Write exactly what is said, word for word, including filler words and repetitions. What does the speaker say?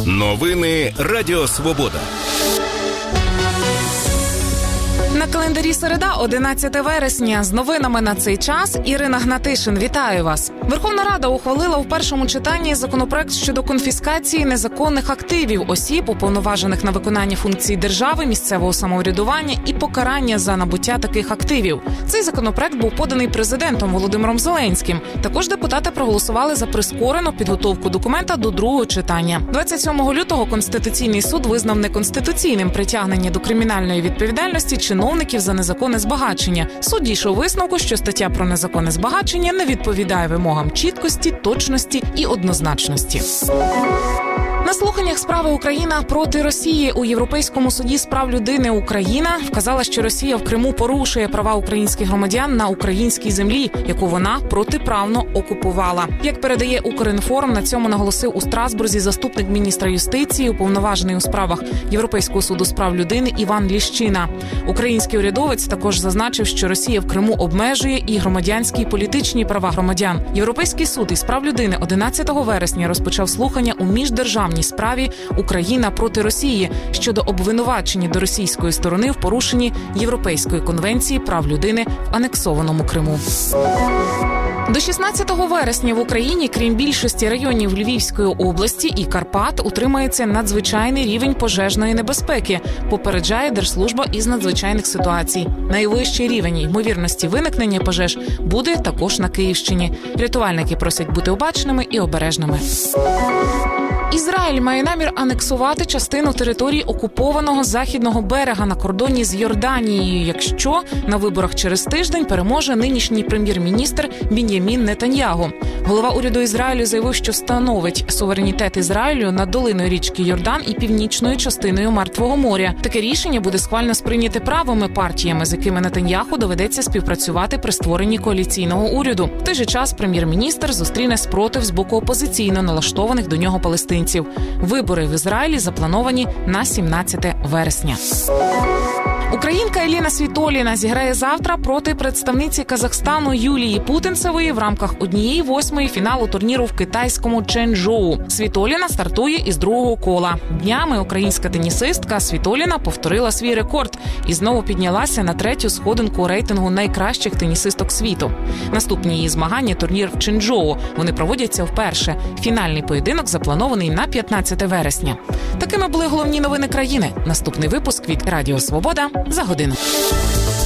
Новини Радіо Свобода. На календарі середа, одинадцяте вересня. З новинами на цей час Ірина Гнатишин. Вітаю вас. Верховна Рада ухвалила у першому читанні законопроект щодо конфіскації незаконних активів осіб, уповноважених на виконання функцій держави, місцевого самоврядування і покарання за набуття таких активів. Цей законопроект був поданий президентом Володимиром Зеленським. Також депутати проголосували за прискорену підготовку документа до другого читання. двадцять сьомого лютого Конституційний суд визнав неконституційним притягнення до кримінальної відповідальності чиновників за незаконне збагачення. Суд дійшов висновку, що стаття про незаконне збагачення не відповідає вимогам чіткості, точності і однозначності. На слуханнях справи «Україна проти Росії» у Європейському суді з прав людини Україна вказала, що Росія в Криму порушує права українських громадян на українській землі, яку вона протиправно окупувала. Як передає Укрінформ, на цьому наголосив у Страсбурзі заступник міністра юстиції, уповноважений у справах Європейського суду з прав людини Іван Ліщина. Український урядовець також зазначив, що Росія в Криму обмежує і громадянські, і політичні права громадян. Європейський суд із прав людини одинадцятого вересня розпочав слухання у міждержавній справі «Україна проти Росії» щодо обвинувачення до російської сторони в порушенні Європейської конвенції прав людини в анексованому Криму. До шістнадцятого вересня в Україні, крім більшості районів Львівської області і Карпат, утримається надзвичайний рівень пожежної небезпеки, попереджає Держслужба із надзвичайних ситуацій. Найвищий рівень ймовірності виникнення пожеж буде також на Київщині. Рятувальники просять бути обачними і обережними. Ізраїль має намір анексувати частину території окупованого Західного берега на кордоні з Йорданією, якщо на виборах через тиждень переможе нинішній прем'єр-міністр Бін'ямін Нетаньягу. Голова уряду Ізраїлю заявив, що встановить суверенітет Ізраїлю над долиною річки Йордан і північною частиною Мертвого моря. Таке рішення буде схвально сприйняте правими партіями, з якими Нетаньяху доведеться співпрацювати при створенні коаліційного уряду. В той же час прем'єр-міністр зустріне спротив з боку опозиційно налаштованих до нього палестинців. Вибори в Ізраїлі заплановані на сімнадцяте вересня. Українка Еліна Світоліна зіграє завтра проти представниці Казахстану Юлії Путинцевої в рамках однієї восьмої фіналу турніру в китайському Чжэнчжоу. Світоліна стартує із другого кола. Днями українська тенісистка Світоліна повторила свій рекорд і знову піднялася на третю сходинку у рейтингу найкращих тенісисток світу. Наступні її змагання – турнір в Чжэнчжоу. Вони проводяться вперше. Фінальний поєдинок запланований на п'ятнадцяте вересня. Такими були головні новини країни. Наступний випуск від Радіо Свобода за годину.